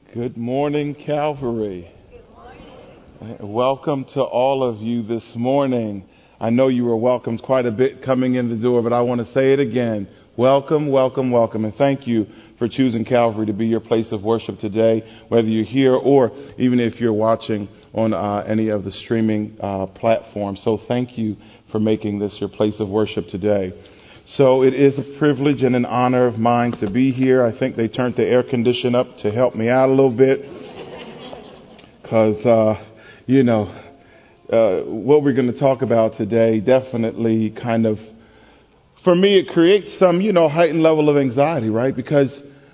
Good morning, Calvary. Good morning. Welcome to all of you this morning. I know you were welcomed quite a bit coming in the door, but I want to say it again. Welcome, welcome, welcome. And thank you for choosing Calvary to be your place of worship today, whether you're here or even if you're watching on any of the streaming platforms. So thank you for making this your place of worship today. So it is a privilege and an honor of mine to be here. I think they turned the air conditioner up to help me out a little bit because, what we're going to talk about today definitely kind of, for me, it creates some, heightened level of anxiety, right? Because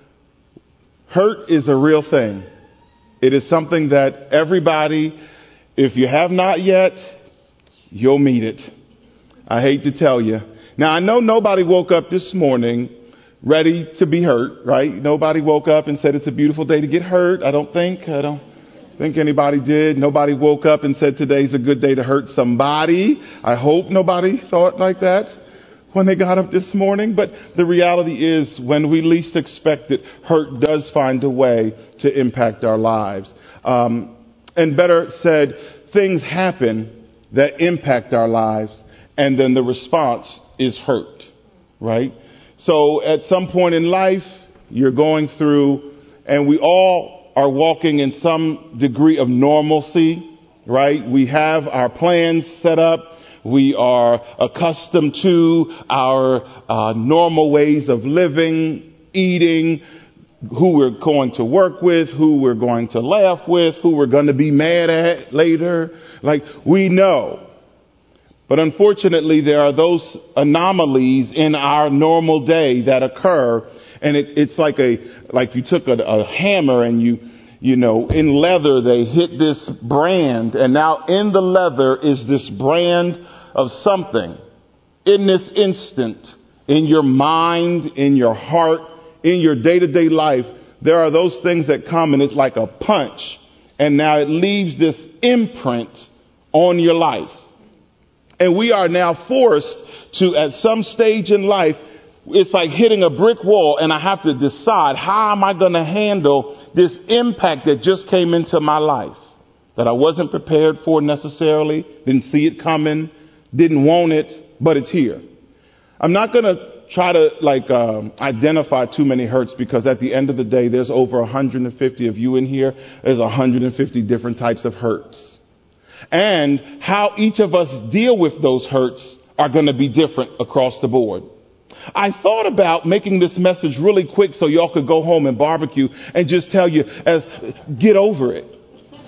hurt is a real thing. It is something that everybody, if you have not yet, you'll meet it. I hate to tell you. Now, I know nobody woke up this morning ready to be hurt, right? Nobody woke up and said it's a beautiful day to get hurt. I don't think anybody did. Nobody woke up and said today's a good day to hurt somebody. I hope nobody thought like that when they got up this morning. But the reality is when we least expect it, hurt does find a way to impact our lives. And better said, things happen that impact our lives. And then the response is hurt, right? So at some point in life, you're going through, and we all are walking in some degree of normalcy, right? We have our plans set up. We are accustomed to our normal ways of living, eating, who we're going to work with, who we're going to laugh with, who we're going to be mad at later. Like, we know. But unfortunately, there are those anomalies in our normal day that occur. And it's like you took a hammer and in leather, they hit this brand. And now in the leather is this brand of something. In this instant, in your mind, in your heart, in your day-to-day life, there are those things that come and it's like a punch. And now it leaves this imprint on your life. And we are now forced to, at some stage in life, it's like hitting a brick wall, and I have to decide, how am I going to handle this impact that just came into my life that I wasn't prepared for necessarily, didn't see it coming, didn't want it, but it's here. I'm not going to try to identify too many hurts, because at the end of the day, there's over 150 of you in here. There's 150 different types of hurts. And how each of us deal with those hurts are going to be different across the board. I thought about making this message really quick so y'all could go home and barbecue and just tell you, get over it.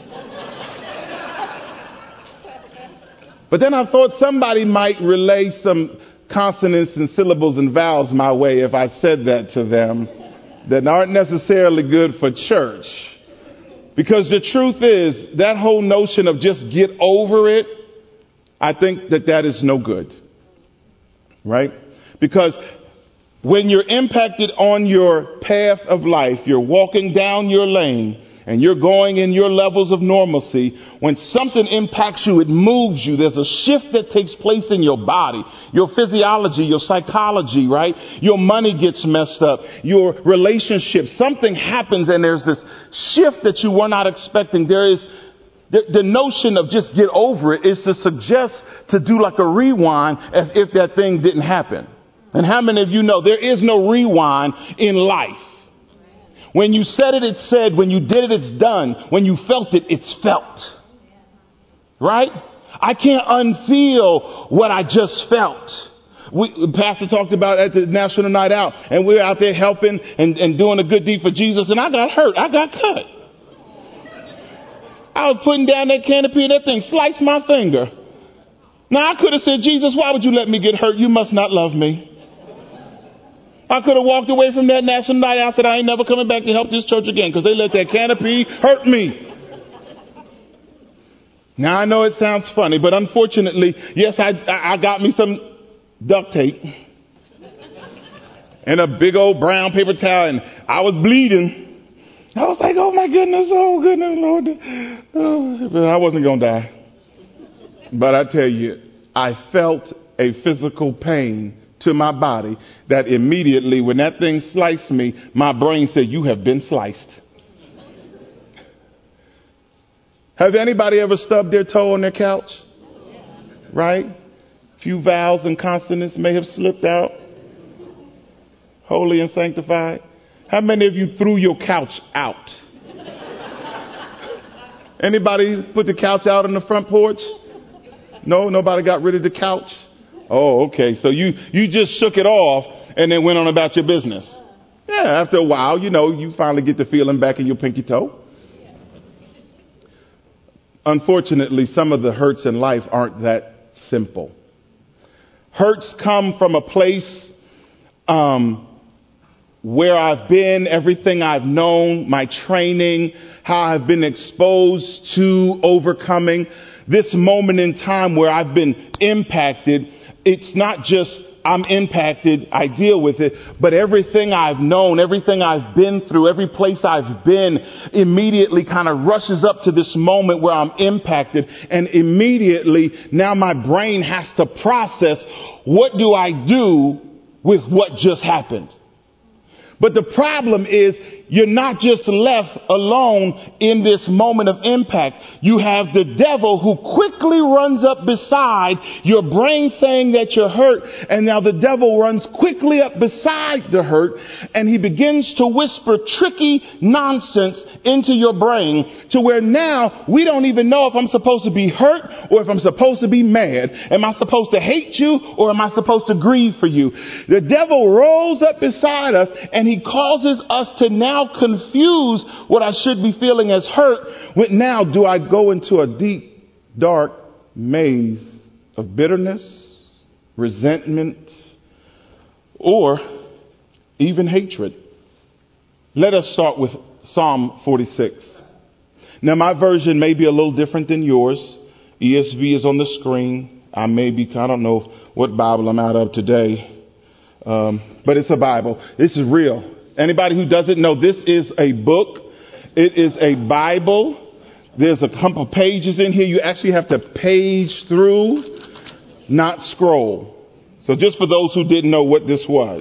But then I thought somebody might relay some consonants and syllables and vowels my way if I said that to them that aren't necessarily good for church. Because the truth is, that whole notion of just get over it, I think that is no good. Right? Because when you're impacted on your path of life, you're walking down your lane and you're going in your levels of normalcy, when something impacts you, it moves you. There's a shift that takes place in your body, your physiology, your psychology, right? Your money gets messed up, your relationship, something happens and there's this shift that you were not expecting. There is the notion of just get over it is to suggest to do like a rewind as if that thing didn't happen. And how many of you know there is no rewind in life? When you said it, it's said. When you did it, it's done. When you felt it, it's felt. Right? I can't unfeel what I just felt. Pastor talked about at the National Night Out, and we're out there helping and doing a good deed for Jesus, and I got hurt. I got cut. I was putting down that canopy and that thing sliced my finger. Now, I could have said, Jesus, why would you let me get hurt? You must not love me. I could have walked away from that National Night Out, said I ain't never coming back to help this church again because they let that canopy hurt me. Now, I know it sounds funny, but unfortunately, yes, I got me some duct tape and a big old brown paper towel, and I was bleeding. I was like, oh my goodness, Lord. Oh, but I wasn't going to die. But I tell you, I felt a physical pain to my body that immediately when that thing sliced me, my brain said, you have been sliced. Have anybody ever stubbed their toe on their couch? Right? A few vowels and consonants may have slipped out. Holy and sanctified. How many of you threw your couch out? Anybody put the couch out on the front porch? No, nobody got rid of the couch? Oh, okay. So you just shook it off and then went on about your business. Yeah, after a while, you finally get the feeling back in your pinky toe. Unfortunately, some of the hurts in life aren't that simple. Hurts come from a place where I've been, everything I've known, my training, how I've been exposed to overcoming this moment in time where I've been impacted. It's not just I'm impacted, I deal with it, but everything I've known, everything I've been through, every place I've been immediately kind of rushes up to this moment where I'm impacted. And immediately now my brain has to process, what do I do with what just happened? But the problem is you're not just left alone in this moment of impact. You have the devil who quickly runs up beside your brain saying that you're hurt. And now the devil runs quickly up beside the hurt and he begins to whisper tricky nonsense into your brain to where now we don't even know if I'm supposed to be hurt or if I'm supposed to be mad. Am I supposed to hate you or am I supposed to grieve for you? The devil rolls up beside us and he causes us to now confuse what I should be feeling as hurt with now do I go into a deep, dark maze of bitterness, resentment, or even hatred. Let us start with Psalm 46. Now my version may be a little different than yours. ESV is on the screen. I don't know what Bible I'm out of today. But it's a Bible. This is real. Anybody who doesn't know, this is a book. It is a Bible. There's a couple pages in here. You actually have to page through, not scroll. So just for those who didn't know what this was.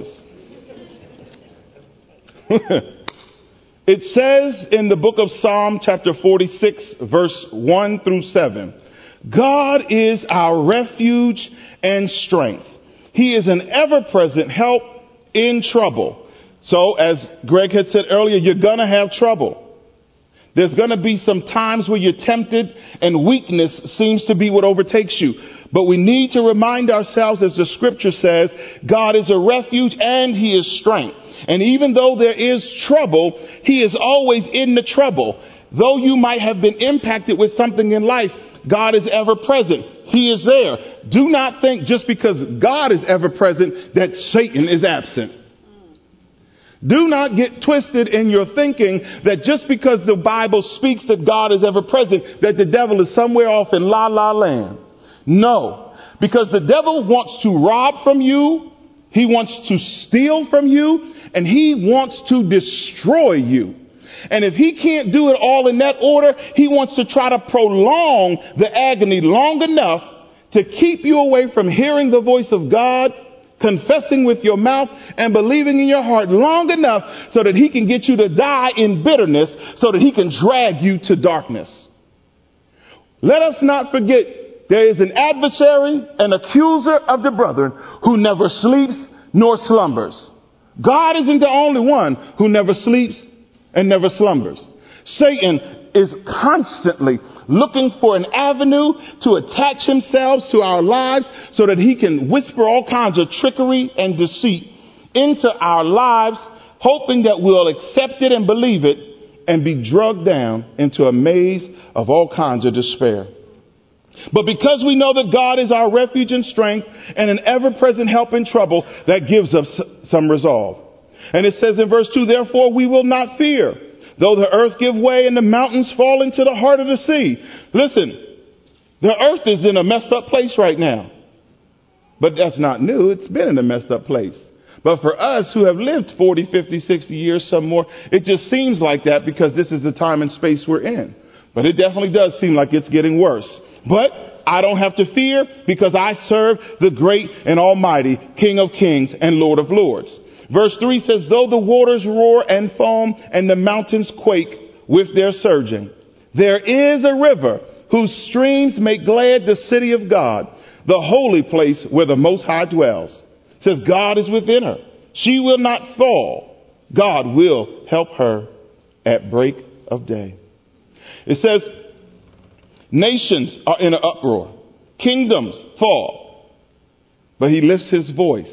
It says in the book of Psalm chapter 46, verse 1 through 7, God is our refuge and strength. He is an ever-present help in trouble. So as Greg had said earlier, you're going to have trouble. There's going to be some times where you're tempted and weakness seems to be what overtakes you. But we need to remind ourselves, as the scripture says, God is a refuge and he is strength. And even though there is trouble, he is always in the trouble. Though you might have been impacted with something in life, God is ever present. He is there. Do not think just because God is ever present that Satan is absent. Do not get twisted in your thinking that just because the Bible speaks that God is ever present, that the devil is somewhere off in la la land. No, because the devil wants to rob from you. He wants to steal from you and he wants to destroy you. And if he can't do it all in that order, he wants to try to prolong the agony long enough to keep you away from hearing the voice of God, confessing with your mouth and believing in your heart long enough so that he can get you to die in bitterness so that he can drag you to darkness. Let us not forget there is an adversary, an accuser of the brethren who never sleeps nor slumbers. God isn't the only one who never sleeps and never slumbers. Satan is constantly looking for an avenue to attach himself to our lives so that he can whisper all kinds of trickery and deceit into our lives, hoping that we'll accept it and believe it and be drugged down into a maze of all kinds of despair. But because we know that God is our refuge and strength and an ever-present help in trouble, that gives us some resolve. And it says in verse 2, therefore we will not fear, though the earth give way and the mountains fall into the heart of the sea. Listen, the earth is in a messed up place right now. But that's not new. It's been in a messed up place. But for us who have lived 40, 50, 60 years, some more, it just seems like that because this is the time and space we're in. But it definitely does seem like it's getting worse. But I don't have to fear because I serve the great and almighty King of Kings and Lord of Lords. Verse 3 says, though the waters roar and foam and the mountains quake with their surging, There is a river whose streams make glad the city of God, the holy place where the Most High dwells. It says God is within her. She will not fall. God will help her at break of day. It says nations are in an uproar. Kingdoms fall. But he lifts his voice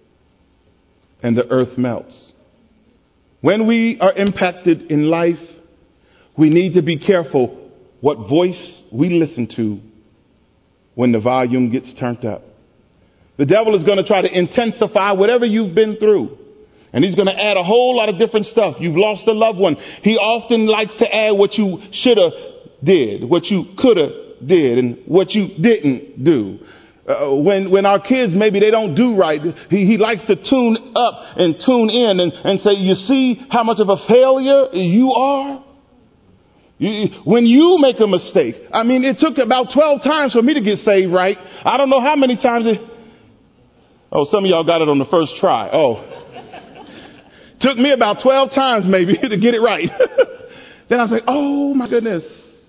and the earth melts. When we are impacted in life, we need to be careful what voice we listen to when the volume gets turned up. The devil is going to try to intensify whatever you've been through. And he's going to add a whole lot of different stuff. You've lost a loved one. He often likes to add what you should have did, what you could have did, and what you didn't do. When our kids, maybe they don't do right, he likes to tune up and tune in and say, you see how much of a failure you are? When you make a mistake, I mean, it took about 12 times for me to get saved right. I don't know how many times some of y'all got it on the first try. Took me about 12 times maybe to get it right. Then I was like, oh my goodness.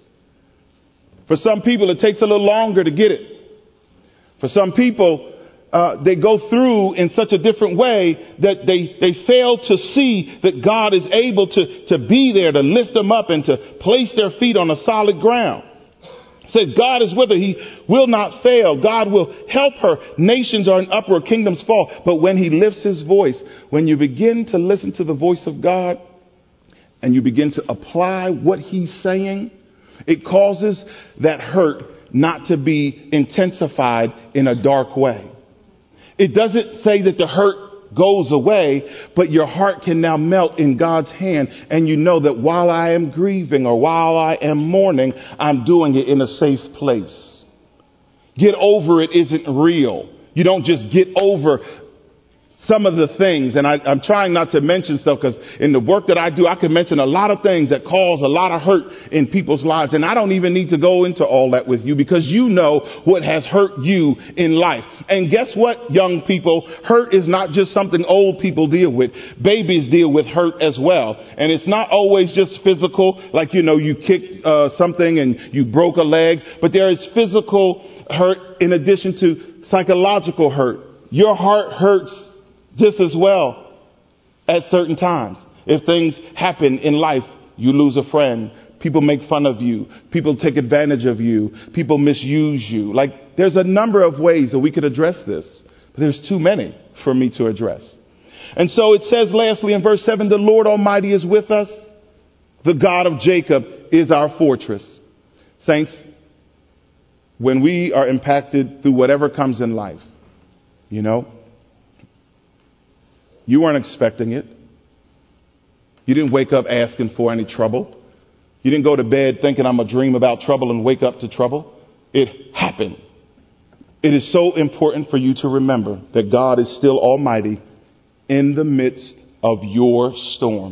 For some people, it takes a little longer to get it. For some people, they go through in such a different way that they fail to see that God is able to be there, to lift them up and to place their feet on a solid ground. It says God is with her. He will not fail. God will help her. Nations are in uproar. Kingdoms fall. But when he lifts his voice, when you begin to listen to the voice of God and you begin to apply what he's saying, it causes that hurt not to be intensified in a dark way. It doesn't say that the hurt goes away, but your heart can now melt in God's hand. And you know that while I am grieving or while I am mourning, I'm doing it in a safe place. Get over it isn't real. You don't just get over some of the things, and I'm trying not to mention stuff because in the work that I do, I can mention a lot of things that cause a lot of hurt in people's lives. And I don't even need to go into all that with you because you know what has hurt you in life. And guess what, young people? Hurt is not just something old people deal with. Babies deal with hurt as well. And it's not always just physical, like, you kicked something and you broke a leg, but there is physical hurt in addition to psychological hurt. Your heart hurts just as well at certain times. If things happen in life, you lose a friend, people make fun of you, people take advantage of you, people misuse you. Like, there's a number of ways that we could address this, but there's too many for me to address. And so it says lastly in verse 7, the Lord Almighty is with us. The God of Jacob is our fortress. Saints, when we are impacted through whatever comes in life, you weren't expecting it. You didn't wake up asking for any trouble. You didn't go to bed thinking I'm going to dream about trouble and wake up to trouble. It happened. It is so important for you to remember that God is still almighty in the midst of your storm.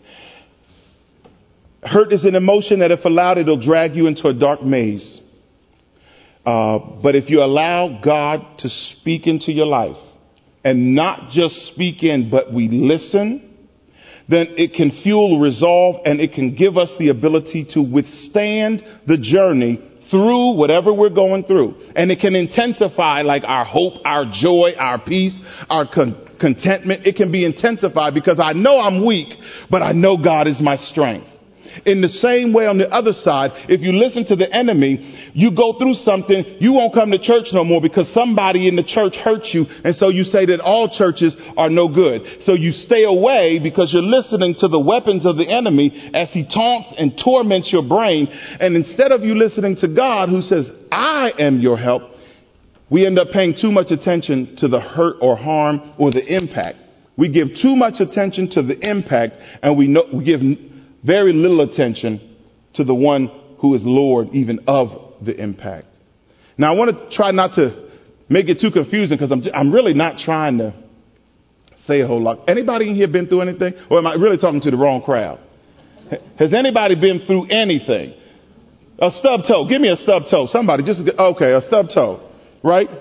Hurt is an emotion that if allowed, it'll drag you into a dark maze. But if you allow God to speak into your life, and not just speak in, but we listen, then it can fuel resolve and it can give us the ability to withstand the journey through whatever we're going through. And it can intensify like our hope, our joy, our peace, our contentment. It can be intensified because I know I'm weak, but I know God is my strength. In the same way, on the other side, if you listen to the enemy, you go through something, you won't come to church no more because somebody in the church hurt you. And so you say that all churches are no good. So you stay away because you're listening to the weapons of the enemy as he taunts and torments your brain. And instead of you listening to God who says, I am your help, we end up paying too much attention to the hurt or harm or the impact. We give too much attention to the impact and we give very little attention to the one who is Lord even of the impact. Now, I want to try not to make it too confusing because I'm really not trying to say a whole lot. Anybody in here been through anything? Or am I really talking to the wrong crowd? Has anybody been through anything? A stub toe. Give me a stub toe. Somebody okay, a stub toe, right?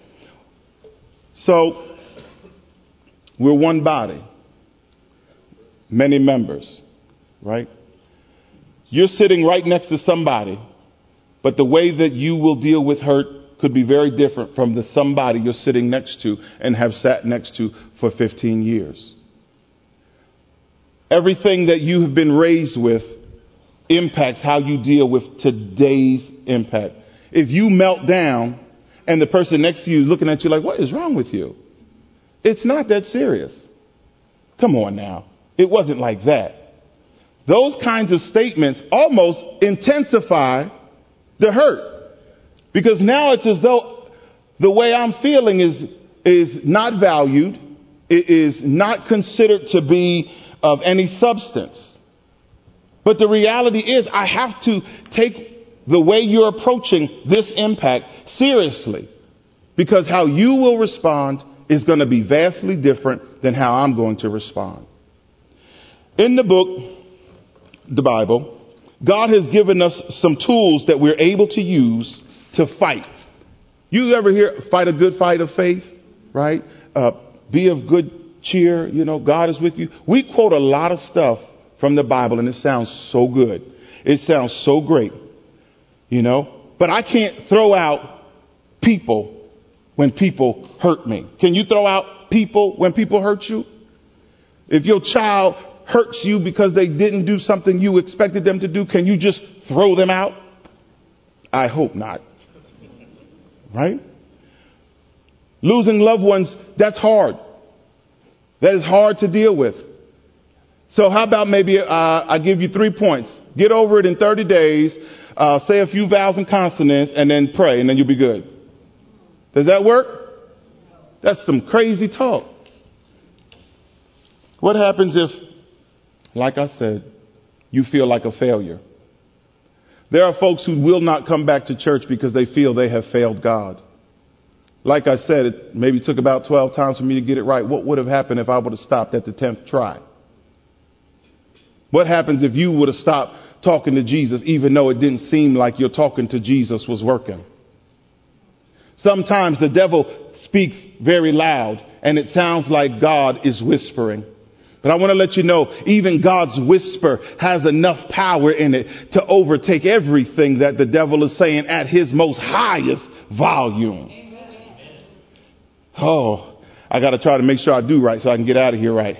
So we're one body, many members. Right? You're sitting right next to somebody, but the way that you will deal with hurt could be very different from the somebody you're sitting next to and have sat next to for 15 years. Everything that you have been raised with impacts how you deal with today's impact. If you melt down and the person next to you is looking at you like, what is wrong with you? It's not that serious. Come on now. It wasn't like that. Those kinds of statements almost intensify the hurt, because now it's as though the way I'm feeling is not valued. It is not considered to be of any substance. But the reality is I have to take the way you're approaching this impact seriously, because how you will respond is going to be vastly different than how I'm going to respond. In the book, the Bible, God has given us some tools that we're able to use to fight. You ever hear fight a good fight of faith, right? Be of good cheer. You know, God is with you. We quote a lot of stuff from the Bible, and it sounds so good. It sounds so great, you know, but I can't throw out people when people hurt me. Can you throw out people when people hurt you? If your child hurts you because they didn't do something you expected them to do, can you just throw them out? I hope not. Right? Losing loved ones, that's hard. That is hard to deal with. So how about maybe I give you 3 points. Get over it in 30 days. Say a few vowels and consonants and then pray, and then you'll be good. Does that work? That's some crazy talk. What happens if, like I said, you feel like a failure? There are folks who will not come back to church because they feel they have failed God. Like I said, it maybe took about 12 times for me to get it right. What would have happened if I would have stopped at the 10th try? What happens if you would have stopped talking to Jesus, even though it didn't seem like your talking to Jesus was working? Sometimes the devil speaks very loud, and it sounds like God is whispering. But I want to let you know, even God's whisper has enough power in it to overtake everything that the devil is saying at his most highest volume. Amen. Oh, I got to try to make sure I do right so I can get out of here right.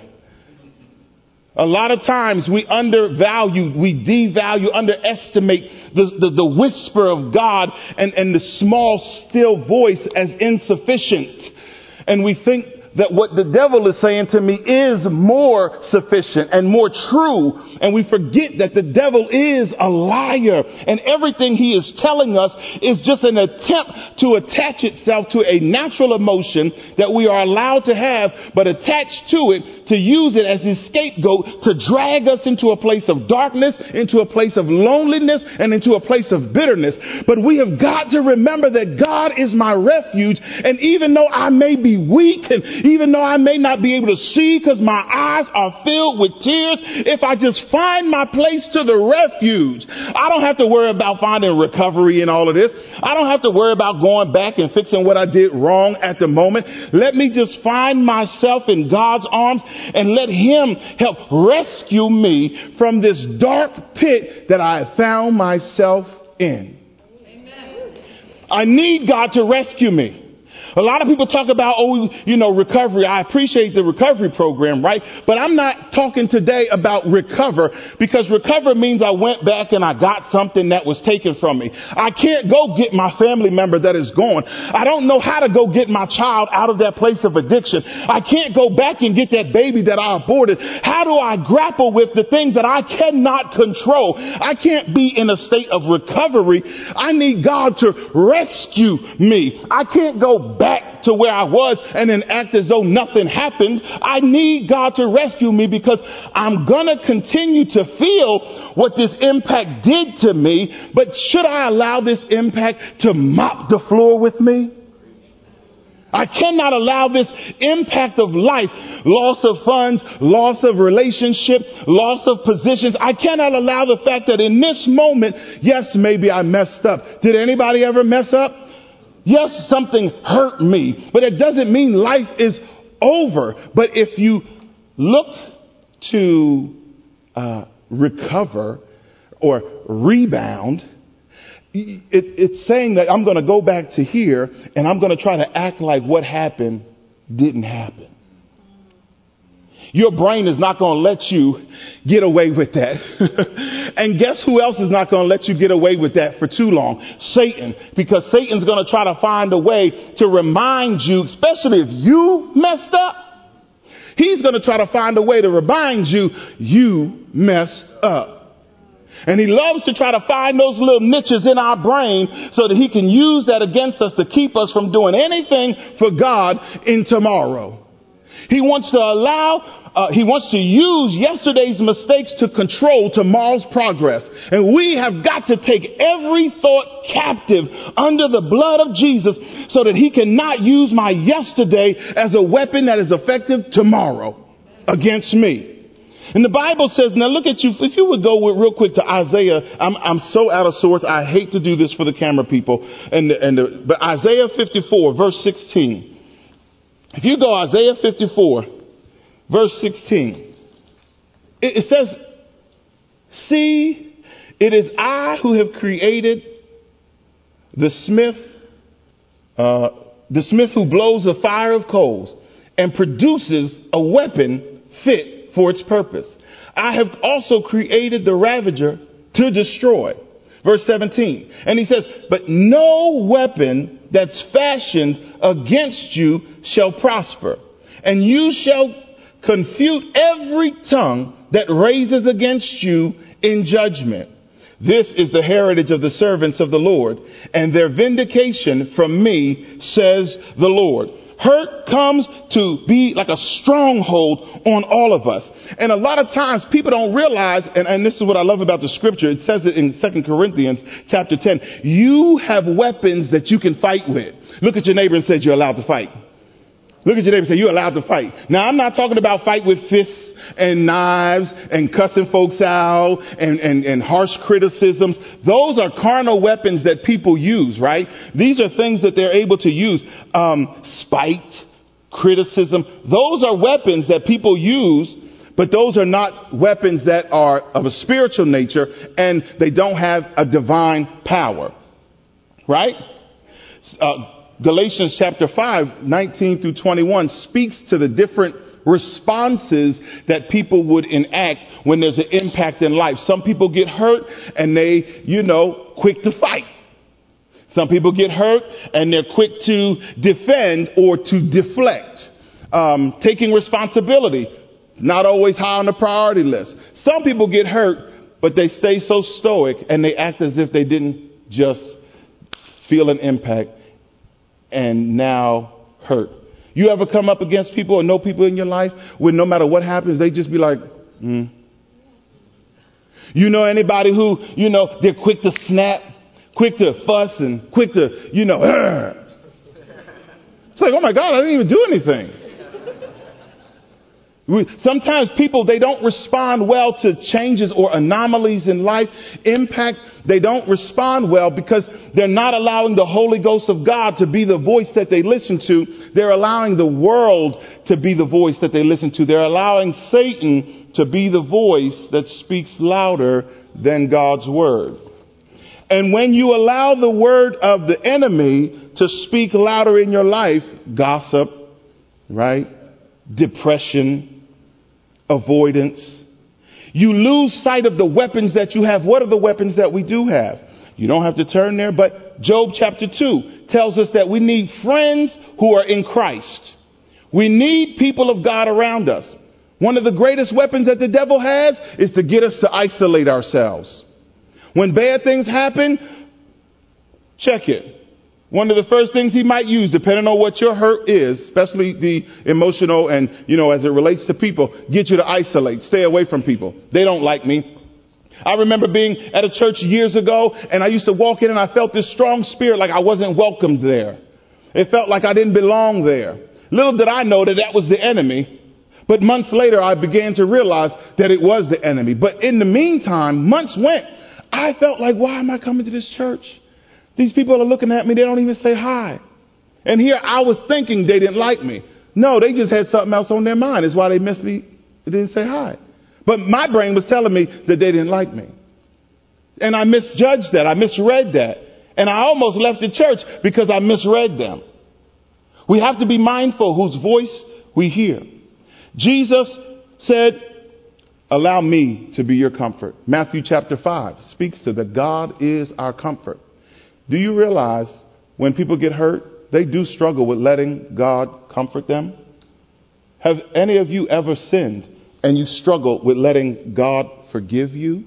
A lot of times we undervalue, we devalue, underestimate the whisper of God and the small, still voice as insufficient. And we think that what the devil is saying to me is more sufficient and more true. And we forget that the devil is a liar. And everything he is telling us is just an attempt to attach itself to a natural emotion that we are allowed to have, but attached to it to use it as his scapegoat to drag us into a place of darkness, into a place of loneliness, and into a place of bitterness. But we have got to remember that God is my refuge. And even though I may be weak, and even though I may not be able to see because my eyes are filled with tears, if I just find my place to the refuge, I don't have to worry about finding recovery in all of this. I don't have to worry about going back and fixing what I did wrong at the moment. Let me just find myself in God's arms and let him help rescue me from this dark pit that I have found myself in. Amen. I need God to rescue me. A lot of people talk about, recovery. I appreciate the recovery program, right? But I'm not talking today about recover, because recover means I went back and I got something that was taken from me. I can't go get my family member that is gone. I don't know how to go get my child out of that place of addiction. I can't go back and get that baby that I aborted. How do I grapple with the things that I cannot control? I can't be in a state of recovery. I need God to rescue me. I can't go back to where I was and then act as though nothing happened. I need God to rescue me, because I'm going to continue to feel what this impact did to me. But should I allow this impact to mop the floor with me? I cannot allow this impact of life, loss of funds, loss of relationship, loss of positions. I cannot allow the fact that in this moment, yes, maybe I messed up. Did anybody ever mess up? Yes, something hurt me, but it doesn't mean life is over. But if you look to recover or rebound. It's saying that I'm going to go back to here and I'm going to try to act like what happened didn't happen. Your brain is not going to let you get away with that. And guess who else is not going to let you get away with that for too long? Satan. Because Satan's going to try to find a way to remind you, especially if you messed up. He's going to try to find a way to remind you, you messed up. And he loves to try to find those little niches in our brain so that he can use that against us to keep us from doing anything for God in tomorrow. He wants to use yesterday's mistakes to control tomorrow's progress. And we have got to take every thought captive under the blood of Jesus so that he cannot use my yesterday as a weapon that is effective tomorrow against me. And the Bible says, now look at you, if you would go real quick to Isaiah, I'm so out of sorts. I hate to do this for the camera people. But Isaiah 54, verse 16. If you go Isaiah 54, verse 16, it says, see, it is I who have created the smith who blows a fire of coals and produces a weapon fit for its purpose. I have also created the ravager to destroy. Verse 17. And he says, but no weapon that's fashioned against you shall prosper, and you shall confute every tongue that raises against you in judgment. This is the heritage of the servants of the Lord, and their vindication from me, says the Lord. Hurt comes to be like a stronghold on all of us. And a lot of times people don't realize, and this is what I love about the scripture. It says it in 2 Corinthians chapter 10. You have weapons that you can fight with. Look at your neighbor and say, you're allowed to fight. Look at your neighbor and say, you're allowed to fight. Now, I'm not talking about fight with fists and knives and cussing folks out and harsh criticisms. Those are carnal weapons that people use, right? These are things that they're able to use. Spite, criticism. Those are weapons that people use, but those are not weapons that are of a spiritual nature, and they don't have a divine power, right? Galatians chapter 5, 19 through 21 speaks to the different responses that people would enact when there's an impact in life. Some people get hurt and they, quick to fight. Some people get hurt and they're quick to defend or to deflect. Taking responsibility, not always high on the priority list. Some people get hurt, but they stay so stoic and they act as if they didn't just feel an impact and now hurt. You ever come up against people or know people in your life where no matter what happens, they just be like, You know anybody who, they're quick to snap, quick to fuss, and quick to, It's like, oh my God, I didn't even do anything. Sometimes people, they don't respond well to changes or anomalies in life, impact. They don't respond well because they're not allowing the Holy Ghost of God to be the voice that they listen to. They're allowing the world to be the voice that they listen to. They're allowing Satan to be the voice that speaks louder than God's word. And when you allow the word of the enemy to speak louder in your life, gossip, right? Depression, avoidance, you lose sight of the weapons that you have. What are the weapons that we do have? You don't have to turn there, but Job chapter 2 tells us that we need friends who are in Christ. We need people of God around us. One of the greatest weapons that the devil has is to get us to isolate ourselves. When bad things happen, check it. One of the first things he might use, depending on what your hurt is, especially the emotional and, as it relates to people, get you to isolate, stay away from people. They don't like me. I remember being at a church years ago, and I used to walk in and I felt this strong spirit like I wasn't welcomed there. It felt like I didn't belong there. Little did I know that that was the enemy. But months later, I began to realize that it was the enemy. But in the meantime, months went. I felt like, why am I coming to this church? These people are looking at me. They don't even say hi. And here I was thinking they didn't like me. No, they just had something else on their mind. It's why they missed me. They didn't say hi. But my brain was telling me that they didn't like me. And I misjudged that. I misread that. And I almost left the church because I misread them. We have to be mindful whose voice we hear. Jesus said, allow me to be your comfort. Matthew chapter 5 speaks to that God is our comfort. Do you realize when people get hurt, they do struggle with letting God comfort them? Have any of you ever sinned and you struggle with letting God forgive you?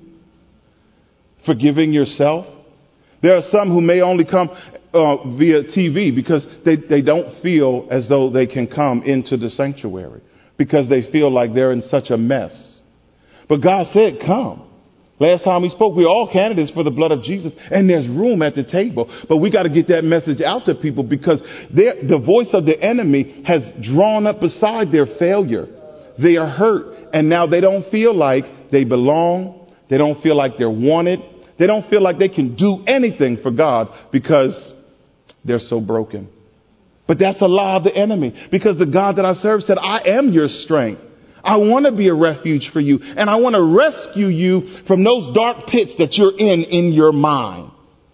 Forgiving yourself? There are some who may only come via TV because they don't feel as though they can come into the sanctuary because they feel like they're in such a mess. But God said, come. Last time we spoke, we're all candidates for the blood of Jesus, and there's room at the table. But we got to get that message out to people because the voice of the enemy has drawn up beside their failure. They are hurt, and now they don't feel like they belong. They don't feel like they're wanted. They don't feel like they can do anything for God because they're so broken. But that's a lie of the enemy, because the God that I serve said, I am your strength. I want to be a refuge for you, and I want to rescue you from those dark pits that you're in your mind.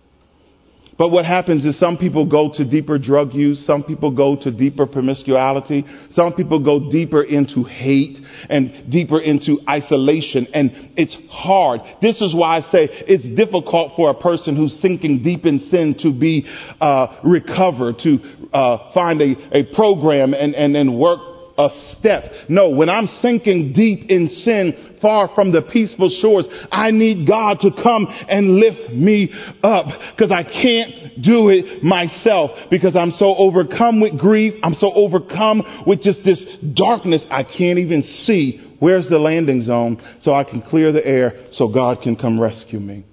But what happens is some people go to deeper drug use. Some people go to deeper promiscuity. Some people go deeper into hate and deeper into isolation. And it's hard. This is why I say it's difficult for a person who's sinking deep in sin to be recovered, to find a program and work a step. No, when I'm sinking deep in sin, far from the peaceful shores, I need God to come and lift me up, because I can't do it myself, because I'm so overcome with grief. I'm so overcome with just this darkness. I can't even see where's the landing zone so I can clear the air so God can come rescue me.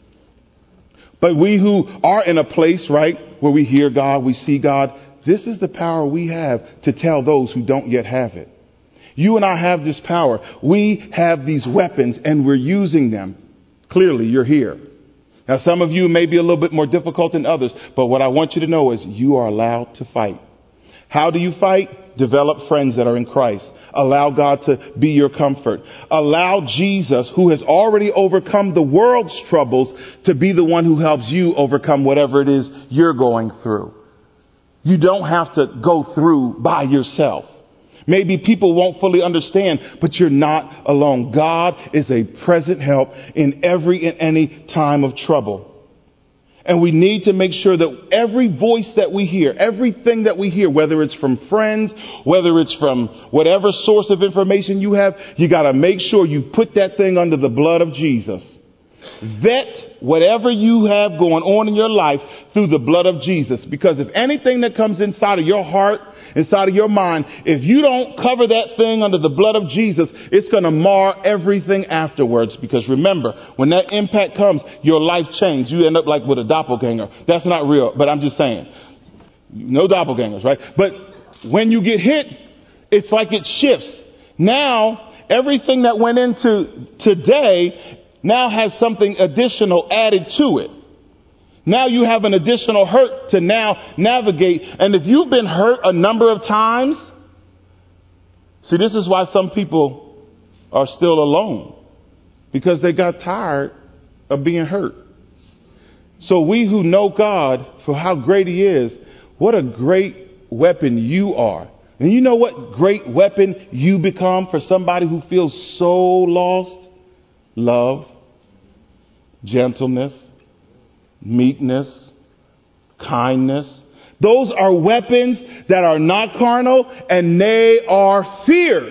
But we who are in a place, right, where we hear God, we see God, this is the power we have to tell those who don't yet have it. You and I have this power. We have these weapons and we're using them. Clearly, you're here. Now, some of you may be a little bit more difficult than others, but what I want you to know is you are allowed to fight. How do you fight? Develop friends that are in Christ. Allow God to be your comfort. Allow Jesus, who has already overcome the world's troubles, to be the one who helps you overcome whatever it is you're going through. You don't have to go through by yourself. Maybe people won't fully understand, but you're not alone. God is a present help in every and any time of trouble. And we need to make sure that every voice that we hear, everything that we hear, whether it's from friends, whether it's from whatever source of information you have, you got to make sure you put that thing under the blood of Jesus. Vet whatever you have going on in your life through the blood of Jesus. Because if anything that comes inside of your heart, inside of your mind, if you don't cover that thing under the blood of Jesus, it's going to mar everything afterwards. Because remember, when that impact comes, your life changes. You end up like with a doppelganger. That's not real, but I'm just saying. No doppelgangers, right? But when you get hit, it's like it shifts. Now, everything that went into today now has something additional added to it. Now you have an additional hurt to now navigate. And if you've been hurt a number of times, see, this is why some people are still alone, because they got tired of being hurt. So we who know God for how great he is, what a great weapon you are. And you know what great weapon you become for somebody who feels so lost? Love, gentleness, meekness, kindness. Those are weapons that are not carnal, and they are fierce.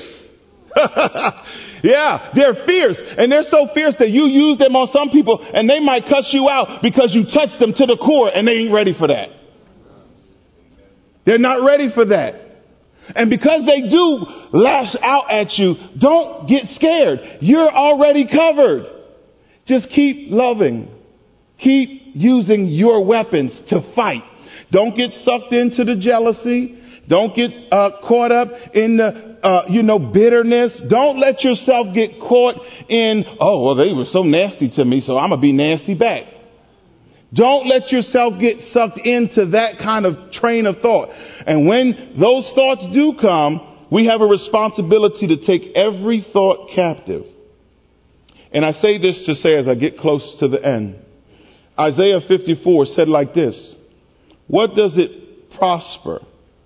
Yeah, they're fierce, and they're so fierce that you use them on some people and they might cuss you out because you touched them to the core, and they ain't ready for that. They're not ready for that. And because they do lash out at you, don't get scared. You're already covered. Just keep loving. Keep using your weapons to fight. Don't get sucked into the jealousy. Don't get caught up in the, bitterness. Don't let yourself get caught in, oh, well, they were so nasty to me, so I'm going to be nasty back. Don't let yourself get sucked into that kind of train of thought. And when those thoughts do come, we have a responsibility to take every thought captive. And I say this to say, as I get close to the end, Isaiah 54 said like this. What does it prosper?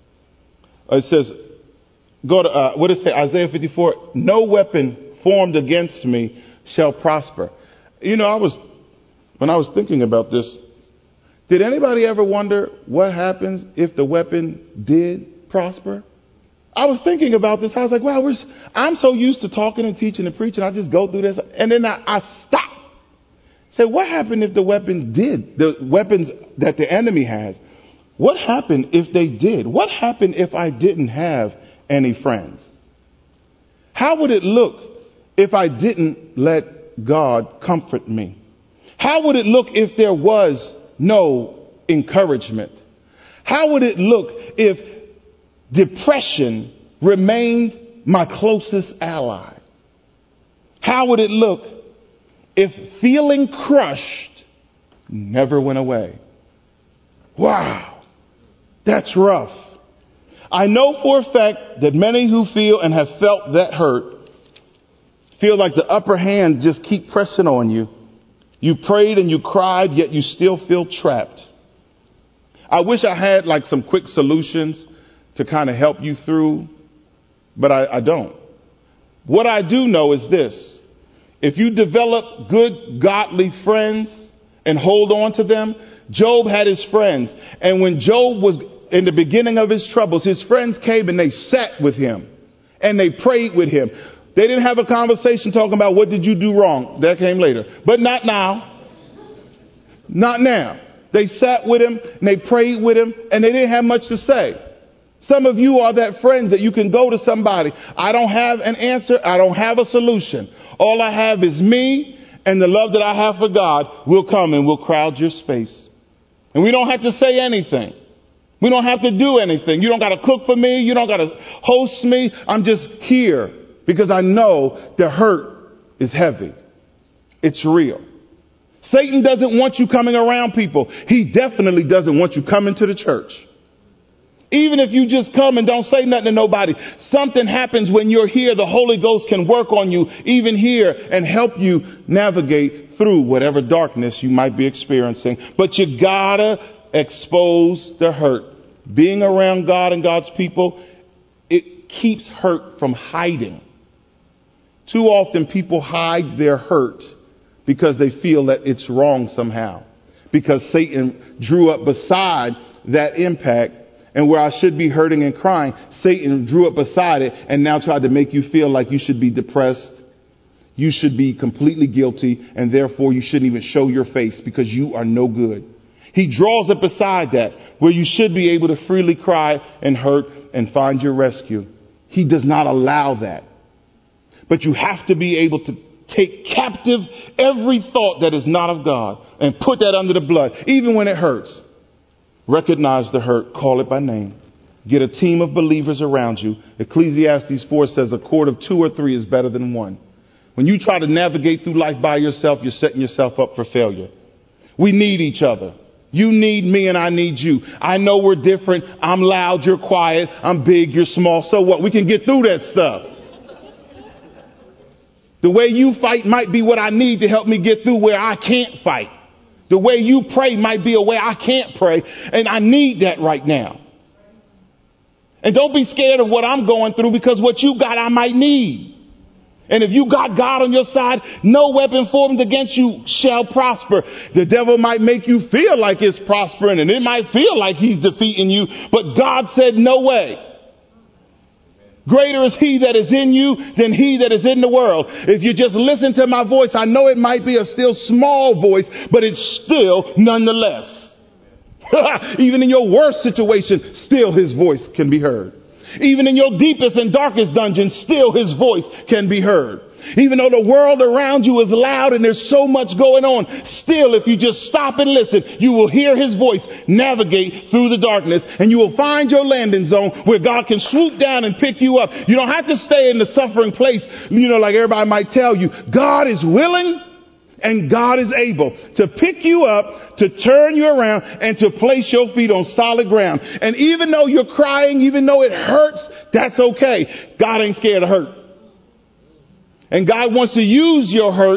It says, go to, what does it say? Isaiah 54, no weapon formed against me shall prosper. You know, when I was thinking about this, did anybody ever wonder what happens if the weapon did prosper? I was thinking about this. I was like, wow, I'm so used to talking and teaching and preaching. I just go through this. And then I stop. Say, what happened if the weapon did? The weapons that the enemy has. What happened if they did? What happened if I didn't have any friends? How would it look if I didn't let God comfort me? How would it look if there was no encouragement? How would it look if depression remained my closest ally? How would it look if feeling crushed never went away? Wow, that's rough. I know for a fact that many who feel and have felt that hurt feel like the upper hand just keep pressing on you. You prayed and you cried, yet you still feel trapped. I wish I had like some quick solutions to kind of help you through, but I don't. What I do know is this. If you develop good, godly friends and hold on to them, Job had his friends. And when Job was in the beginning of his troubles, his friends came and they sat with him and they prayed with him. They didn't have a conversation talking about what did you do wrong. That came later, but not now. Not now. They sat with him and they prayed with him and they didn't have much to say. Some of you are that friend that you can go to somebody. I don't have an answer. I don't have a solution. All I have is me and the love that I have for God. Will come and will crowd your space. And we don't have to say anything. We don't have to do anything. You don't got to cook for me. You don't got to host me. I'm just here because I know the hurt is heavy. It's real. Satan doesn't want you coming around people. He definitely doesn't want you coming to the church. Even if you just come and don't say nothing to nobody, something happens when you're here. The Holy Ghost can work on you even here and help you navigate through whatever darkness you might be experiencing. But you gotta expose the hurt. Being around God and God's people, it keeps hurt from hiding. Too often people hide their hurt because they feel that it's wrong somehow. Because Satan drew up beside that impact. And where I should be hurting and crying, Satan drew up beside it and now tried to make you feel like you should be depressed. You should be completely guilty, and therefore you shouldn't even show your face because you are no good. He draws up beside that where you should be able to freely cry and hurt and find your rescue. He does not allow that. But you have to be able to take captive every thought that is not of God and put that under the blood, even when it hurts. Recognize the hurt. Call it by name. Get a team of believers around you. Ecclesiastes 4 says a cord of 2 or 3 is better than one. When you try to navigate through life by yourself, you're setting yourself up for failure. We need each other. You need me and I need you. I know we're different. I'm loud. You're quiet. I'm big. You're small. So what? We can get through that stuff. The way you fight might be what I need to help me get through where I can't fight. The way you pray might be a way I can't pray. And I need that right now. And don't be scared of what I'm going through because what you got, I might need. And if you got God on your side, no weapon formed against you shall prosper. The devil might make you feel like it's prospering and it might feel like he's defeating you. But God said, no way. Greater is he that is in you than he that is in the world. If you just listen to my voice, I know it might be a still small voice, but it's still nonetheless. Even in your worst situation, still his voice can be heard. Even in your deepest and darkest dungeon, still his voice can be heard. Even though the world around you is loud and there's so much going on, still if you just stop and listen, you will hear his voice navigate through the darkness and you will find your landing zone where God can swoop down and pick you up. You don't have to stay in the suffering place, like everybody might tell you. God is willing and God is able to pick you up, to turn you around, and to place your feet on solid ground. And even though you're crying, even though it hurts, that's okay. God ain't scared of hurt. And God wants to use your hurt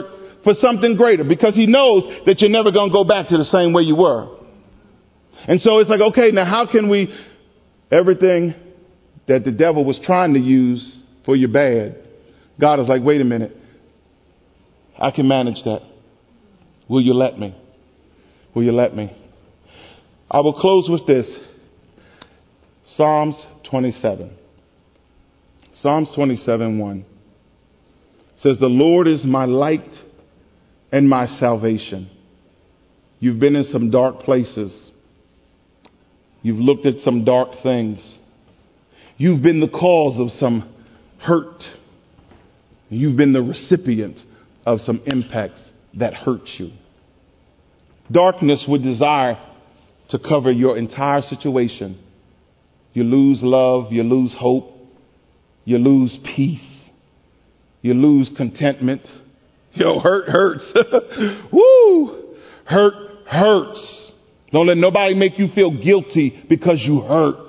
for something greater, because he knows that you're never going to go back to the same way you were. And so it's like, okay, now how can we, everything that the devil was trying to use for your bad, God is like, wait a minute, I can manage that. Will you let me? Will you let me? I will close with this. Psalms 27. Psalms 27:1 says, the Lord is my light and my salvation. You've been in some dark places. You've looked at some dark things. You've been the cause of some hurt. You've been the recipient of some impacts that hurt you. Darkness would desire to cover your entire situation. You lose love, you lose hope, you lose peace, you lose contentment. Hurt hurts. Woo! Hurt hurts. Don't let nobody make you feel guilty because you hurt.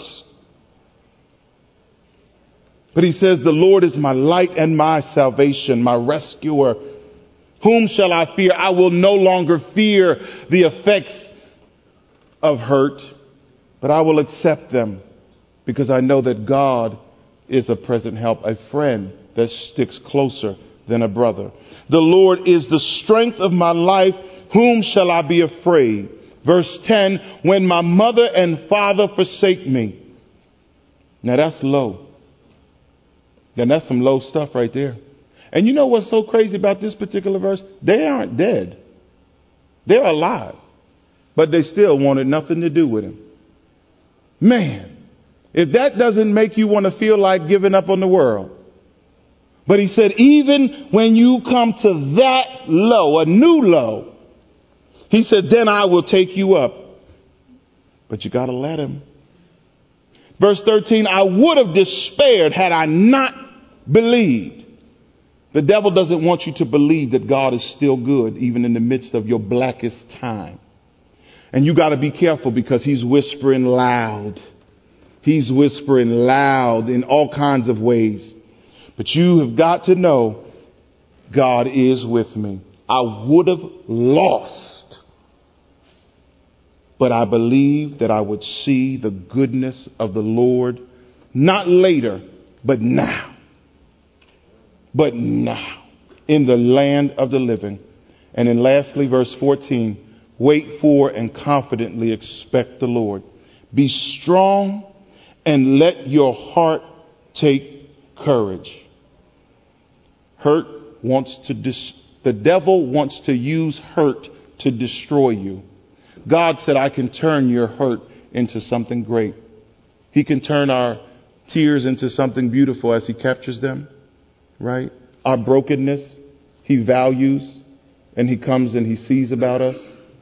But he says, the Lord is my light and my salvation, my rescuer. Whom shall I fear? I will no longer fear the effects of hurt, but I will accept them because I know that God is a present help, a friend that sticks closer than a brother. The Lord is the strength of my life. Whom shall I be afraid? Verse 10, when my mother and father forsake me. Now that's low. Then that's some low stuff right there. And you know what's so crazy about this particular verse? They aren't dead. They're alive. But they still wanted nothing to do with him. Man, if that doesn't make you want to feel like giving up on the world. But he said, even when you come to that low, a new low, he said, then I will take you up. But you got to let him. Verse 13, I would have despaired had I not believed. The devil doesn't want you to believe that God is still good, even in the midst of your blackest time. And you got to be careful because he's whispering loud. He's whispering loud in all kinds of ways. But you have got to know God is with me. I would have lost, but I believe that I would see the goodness of the Lord, not later, but now. But now, in the land of the living. And then lastly, verse 14, wait for and confidently expect the Lord. Be strong and let your heart take courage. Hurt wants to the devil wants to use hurt to destroy you. God said, I can turn your hurt into something great. He can turn our tears into something beautiful as he captures them, right? Our brokenness, he values, and he comes and he sees about us.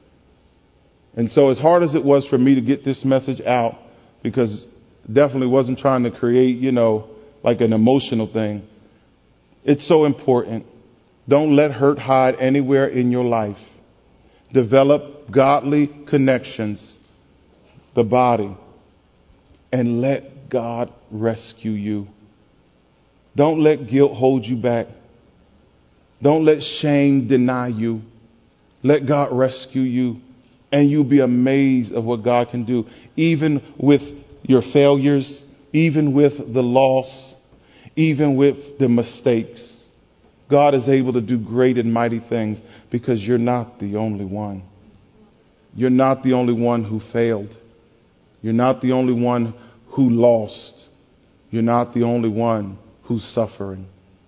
And so as hard as it was for me to get this message out, because definitely wasn't trying to create, like an emotional thing. It's so important. Don't let hurt hide anywhere in your life. Develop godly connections, the body, and let God rescue you. Don't let guilt hold you back. Don't let shame deny you. Let God rescue you, and you'll be amazed of what God can do, even with your failures, even with the loss, even with the mistakes. God is able to do great and mighty things because you're not the only one. You're not the only one who failed. You're not the only one who lost. You're not the only one who's suffering.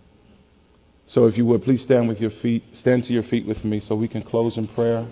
So if you would, please stand to your feet with me so we can close in prayer.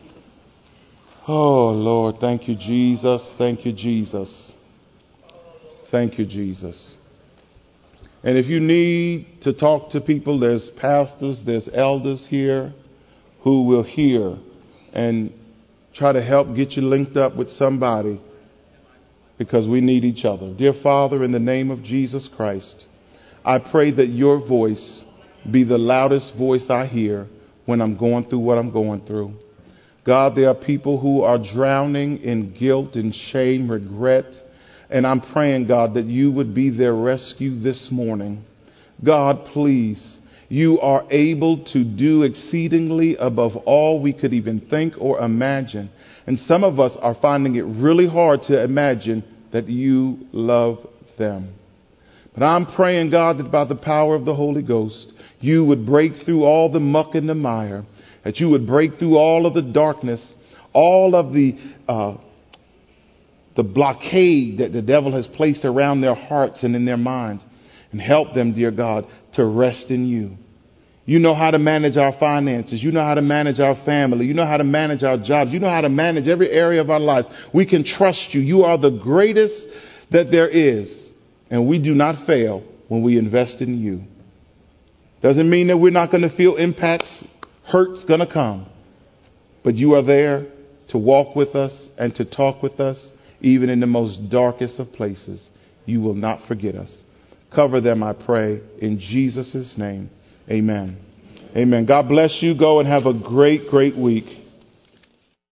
Oh, Lord, thank you, Jesus. Thank you, Jesus. Thank you, Jesus. And if you need to talk to people, there's pastors, there's elders here who will hear and try to help get you linked up with somebody because we need each other. Dear Father, in the name of Jesus Christ, I pray that your voice be the loudest voice I hear when I'm going through what I'm going through. God, there are people who are drowning in guilt and shame, regret. And I'm praying, God, that you would be their rescue this morning. God, please You are able to do exceedingly above all we could even think or imagine. And some of us are finding it really hard to imagine that you love them. But I'm praying, God, that by the power of the Holy Ghost, you would break through all the muck and the mire, that you would break through all of the darkness, all of the blockade that the devil has placed around their hearts and in their minds, and help them, dear God, to rest in you. You know how to manage our finances. You know how to manage our family. You know how to manage our jobs. You know how to manage every area of our lives. We can trust you. You are the greatest that there is. And we do not fail when we invest in you. Doesn't mean that we're not going to feel impacts. Hurt's going to come. But you are there to walk with us and to talk with us, even in the most darkest of places. You will not forget us. Cover them, I pray, in Jesus' name. Amen. Amen. God bless you. Go and have a great, great week.